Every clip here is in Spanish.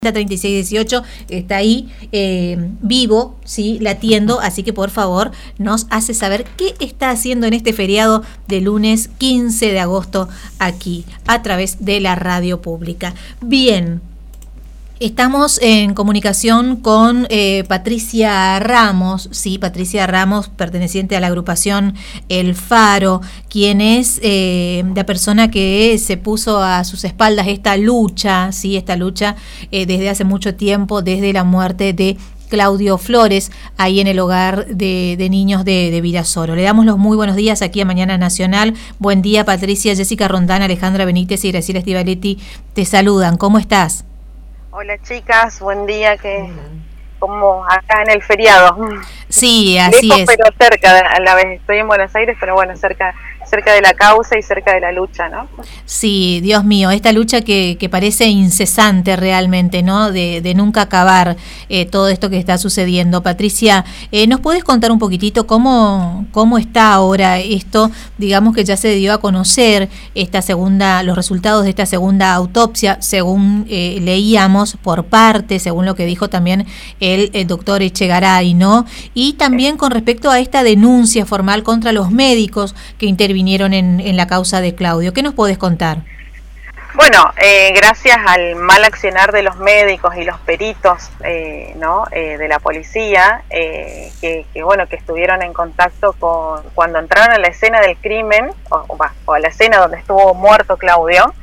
3618 está ahí vivo, ¿sí? Latiendo, así que por favor nos hace saber qué está haciendo en este feriado de lunes 15 de agosto aquí a través de la radio pública. Bien, estamos en comunicación con Patricia Ramos, sí, Patricia Ramos, perteneciente a la agrupación El Faro, quien es la persona que se puso a sus espaldas esta lucha, sí, desde hace mucho tiempo, desde la muerte de Claudio Flores, ahí en el hogar de niños de Virasoro. Le damos los muy buenos días aquí a Mañana Nacional. Buen día, Patricia. Jessica Rondán, Alejandra Benítez y Graciela Estivaletti te saludan. ¿Cómo estás? Hola chicas, buen día, como acá en el feriado. Sí, así lejos, es. Pero cerca a la vez. Estoy en Buenos Aires, pero bueno, cerca de la causa y cerca de la lucha, ¿no? Sí, Dios mío, esta lucha que parece incesante realmente, ¿no? De nunca acabar todo esto que está sucediendo. Patricia, ¿nos puedes contar un poquitito cómo está ahora esto? Digamos que ya se dio a conocer los resultados de esta segunda autopsia, según leíamos por parte, según lo que dijo también el doctor Echegaray, ¿no? Y también con respecto a esta denuncia formal contra los médicos que intervinieron en la causa de Claudio. ¿Qué nos podés contar? Bueno, gracias al mal accionar de los médicos y los peritos, de la policía, que estuvieron en contacto cuando entraron a la escena del crimen, o a la escena donde estuvo muerto Claudio,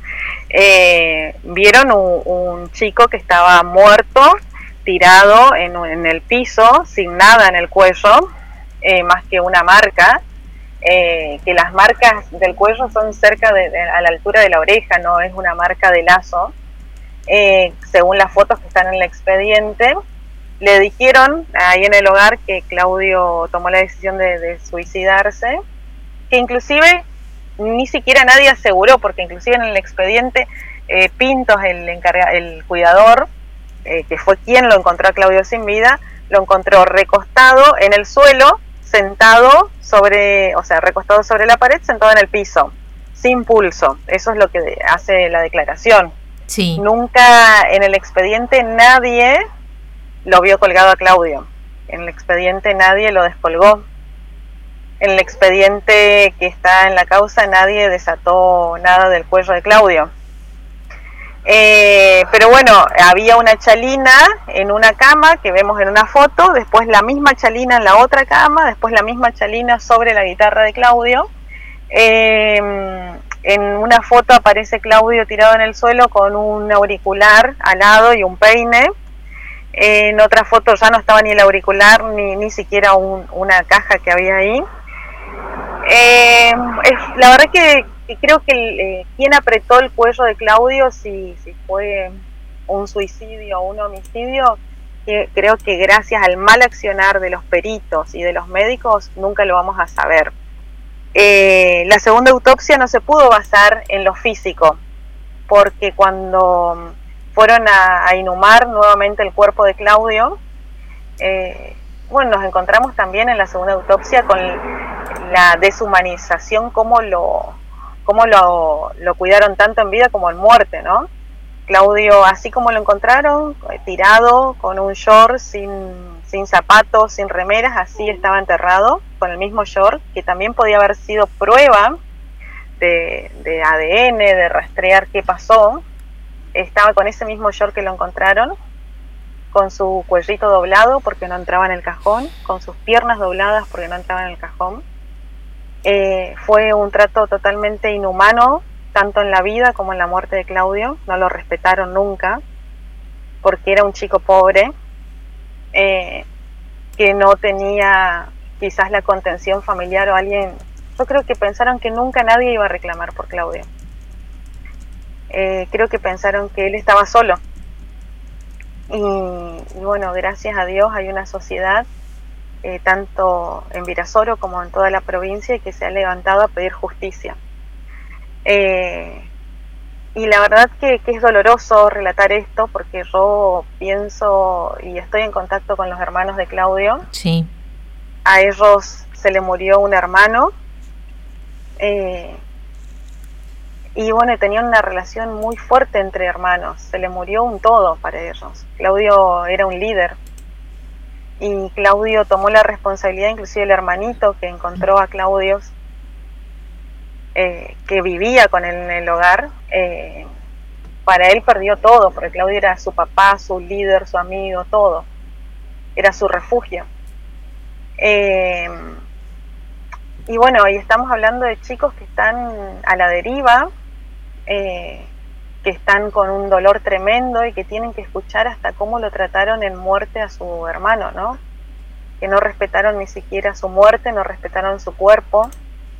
vieron un chico que estaba muerto, tirado en el piso, sin nada en el cuello, más que una marca, que las marcas del cuello son cerca a la altura de la oreja, no es una marca de lazo, según las fotos que están en el expediente. Le dijeron ahí en el hogar que Claudio tomó la decisión de suicidarse, que inclusive ni siquiera nadie aseguró, porque inclusive en el expediente Pintos, el cuidador, que fue quien lo encontró a Claudio sin vida, lo encontró recostado en el suelo, recostado sobre la pared, sentado en el piso, sin pulso. Eso es lo que hace la declaración. Sí. Nunca en el expediente nadie lo vio colgado a Claudio. En el expediente nadie lo descolgó. En el expediente que está en la causa nadie desató nada del cuello de Claudio. Pero bueno, había una chalina en una cama que vemos en una foto, después la misma chalina en la otra cama, después la misma chalina sobre la guitarra de Claudio. En una foto aparece Claudio tirado en el suelo con un auricular al lado y un peine. En otra foto ya no estaba ni el auricular ni siquiera una caja que había ahí. La verdad que creo que quien apretó el cuello de Claudio, si fue un suicidio o un homicidio, creo que gracias al mal accionar de los peritos y de los médicos nunca lo vamos a saber. La segunda autopsia no se pudo basar en lo físico, porque cuando fueron a inhumar nuevamente el cuerpo de Claudio, nos encontramos también en la segunda autopsia con la deshumanización, cómo lo cuidaron tanto en vida como en muerte, ¿no? Claudio, así como lo encontraron, tirado, con un short, sin zapatos, sin remeras, así estaba enterrado, con el mismo short, que también podía haber sido prueba de ADN, de rastrear qué pasó. Estaba con ese mismo short que lo encontraron, con su cuellito doblado porque no entraba en el cajón, con sus piernas dobladas porque no entraba en el cajón. Fue un trato totalmente inhumano, tanto en la vida como en la muerte de Claudio. No lo respetaron nunca, porque era un chico pobre, que no tenía quizás la contención familiar o alguien. Yo creo que pensaron que nunca nadie iba a reclamar por Claudio. Creo que pensaron que él estaba solo. Y bueno, gracias a Dios hay una sociedad, tanto en Virasoro como en toda la provincia, que se ha levantado a pedir justicia. Y la verdad que es doloroso relatar esto, porque yo pienso y estoy en contacto con los hermanos de Claudio. Sí. A ellos se le murió un hermano, y bueno, tenían una relación muy fuerte entre hermanos, se le murió un todo para ellos. Claudio era un líder y Claudio tomó la responsabilidad, inclusive el hermanito que encontró a Claudio, que vivía con él en el hogar, para él perdió todo, porque Claudio era su papá, su líder, su amigo, todo, era su refugio. Y bueno, y estamos hablando de chicos que están a la deriva, que están con un dolor tremendo y que tienen que escuchar hasta cómo lo trataron en muerte a su hermano, ¿no? Que no respetaron ni siquiera su muerte, no respetaron su cuerpo.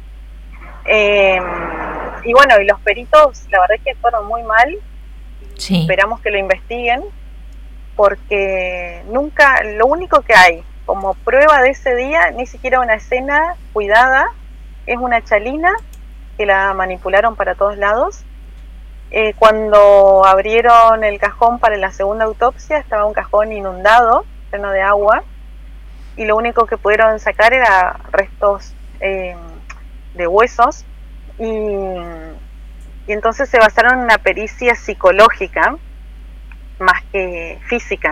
Y bueno, y los peritos, la verdad es que fueron muy mal. Sí. Esperamos que lo investiguen, porque nunca, lo único que hay como prueba de ese día, ni siquiera una escena cuidada, es una chalina que la manipularon para todos lados. Cuando abrieron el cajón para la segunda autopsia, estaba un cajón inundado, lleno de agua, y lo único que pudieron sacar era restos de huesos, y entonces se basaron en una pericia psicológica más que física.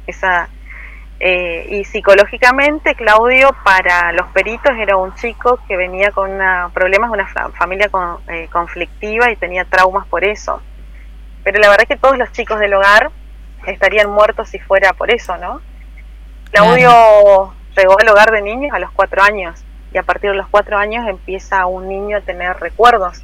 Y psicológicamente Claudio para los peritos era un chico que venía con problemas de una familia conflictiva y tenía traumas por eso. Pero la verdad es que todos los chicos del hogar estarían muertos si fuera por eso, ¿no? Claudio llegó al hogar de niños a los 4 años, y a partir de los 4 años empieza un niño a tener recuerdos.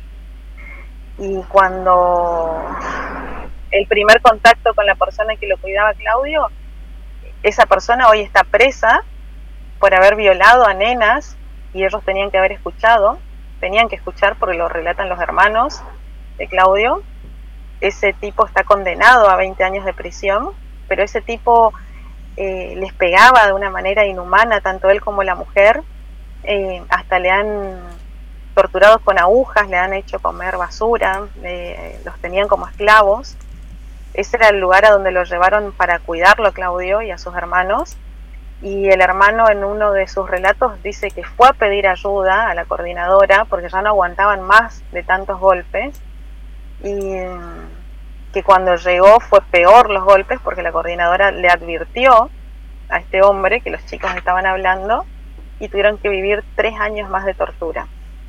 Y cuando el primer contacto con la persona que lo cuidaba a Claudio, esa persona hoy está presa por haber violado a nenas, y ellos tenían que escuchar porque lo relatan los hermanos de Claudio. Ese tipo está condenado a 20 años de prisión, pero ese tipo les pegaba de una manera inhumana, tanto él como la mujer, hasta le han torturado con agujas, le han hecho comer basura, los tenían como esclavos. Ese era el lugar a donde lo llevaron para cuidarlo a Claudio y a sus hermanos, y el hermano en uno de sus relatos dice que fue a pedir ayuda a la coordinadora porque ya no aguantaban más de tantos golpes, y que cuando llegó fue peor los golpes porque la coordinadora le advirtió a este hombre que los chicos estaban hablando, y tuvieron que vivir 3 años más de tortura.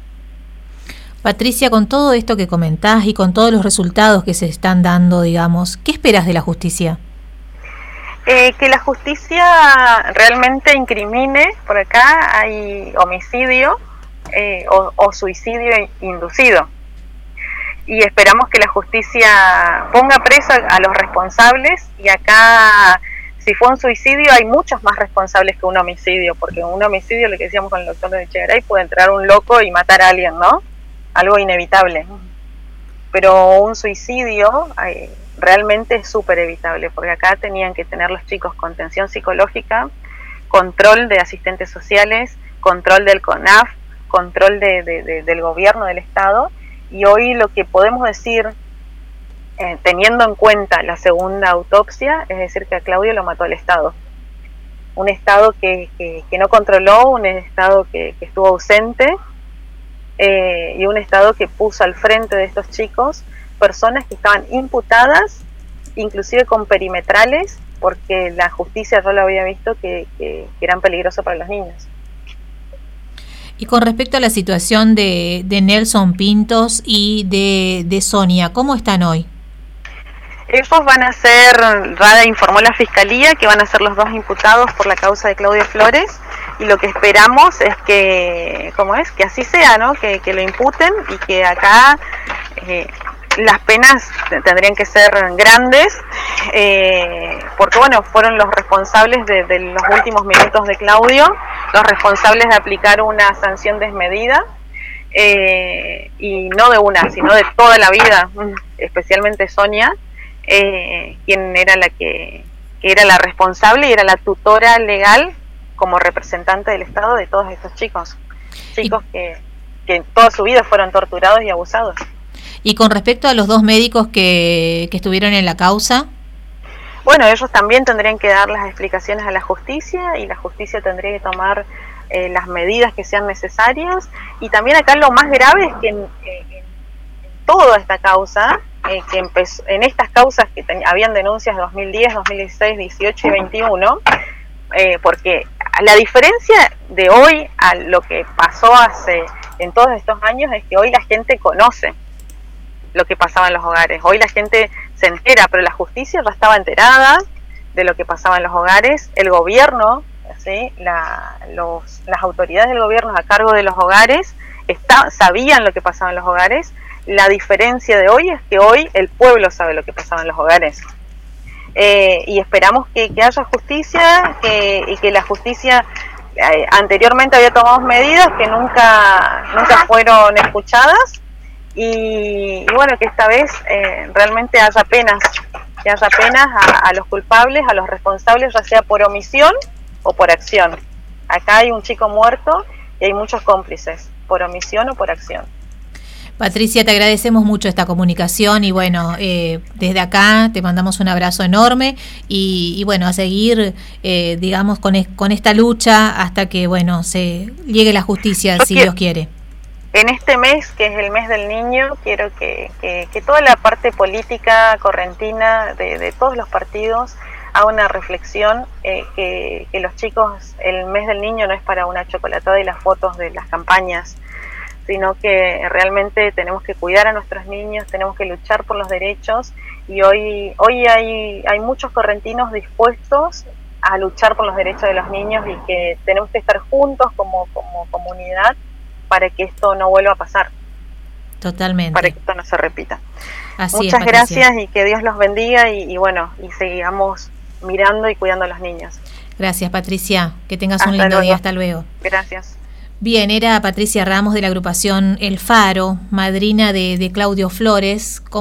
Patricia, con todo esto que comentás y con todos los resultados que se están dando, digamos, ¿qué esperas de la justicia? Que la justicia realmente incrimine. Por acá hay homicidio o suicidio inducido, y esperamos que la justicia ponga preso a los responsables. Y acá, si fue un suicidio, hay muchos más responsables que un homicidio, porque un homicidio, lo que decíamos con el doctor de Echegaray, puede entrar un loco y matar a alguien, ¿no? Algo inevitable. Pero un suicidio realmente es súper evitable, porque acá tenían que tener los chicos contención psicológica, control de asistentes sociales, control del CONAF, control del gobierno del Estado. Y hoy lo que podemos decir, teniendo en cuenta la segunda autopsia, es decir que a Claudio lo mató el Estado. Un Estado que no controló, un Estado que estuvo ausente, y un Estado que puso al frente de estos chicos personas que estaban imputadas, inclusive con perimetrales, porque la justicia yo lo había visto que eran peligrosos para los niños. Y con respecto a la situación de Nelson Pintos y de Sonia, ¿cómo están hoy? Ellos van a ser, RADA informó la Fiscalía que van a ser los 2 imputados por la causa de Claudio Flores, y lo que esperamos es que, que así sea, ¿no? Que lo imputen, y que acá las penas tendrían que ser grandes, porque bueno, fueron los responsables de los últimos minutos de Claudio, los responsables de aplicar una sanción desmedida, y no de una, sino de toda la vida, especialmente Sonia, quien era la que era la responsable y era la tutora legal como representante del Estado de todos estos chicos que toda su vida fueron torturados y abusados. Y con respecto a los 2 médicos que estuvieron en la causa, bueno, ellos también tendrían que dar las explicaciones a la justicia, y la justicia tendría que tomar las medidas que sean necesarias. Y también acá lo más grave es que en toda esta causa, que empezó, en estas causas que habían denuncias de 2010, 2016, 18 y 21, porque la diferencia de hoy a lo que pasó hace en todos estos años es que hoy la gente conoce lo que pasaba en los hogares, hoy la gente se entera, pero la justicia ya estaba enterada de lo que pasaba en los hogares, el gobierno, ¿sí? Las autoridades del gobierno a cargo de los hogares sabían lo que pasaba en los hogares. La diferencia de hoy es que hoy el pueblo sabe lo que pasaba en los hogares. Y esperamos que haya justicia, y que la justicia anteriormente había tomado medidas que nunca fueron escuchadas, y bueno, que esta vez realmente haya penas, a los culpables, a los responsables, ya sea por omisión o por acción. Acá hay un chico muerto y hay muchos cómplices, por omisión o por acción. Patricia, te agradecemos mucho esta comunicación y bueno, desde acá te mandamos un abrazo enorme y bueno, a seguir, digamos, con esta lucha hasta que, bueno, se llegue la justicia, si Dios quiere. En este mes, que es el mes del niño, quiero que toda la parte política correntina de todos los partidos haga una reflexión, que los chicos, el mes del niño no es para una chocolatada y las fotos de las campañas, sino que realmente tenemos que cuidar a nuestros niños, tenemos que luchar por los derechos, y hoy hay muchos correntinos dispuestos a luchar por los derechos de los niños, y que tenemos que estar juntos como comunidad para que esto no vuelva a pasar. Totalmente. Para que esto no se repita. Así Muchas es, gracias y que Dios los bendiga y bueno, y sigamos mirando y cuidando a los niños. Gracias, Patricia. Que tengas un lindo día. Hasta luego. Gracias. Bien, era Patricia Ramos de la agrupación El Faro, madrina de Claudio Flores.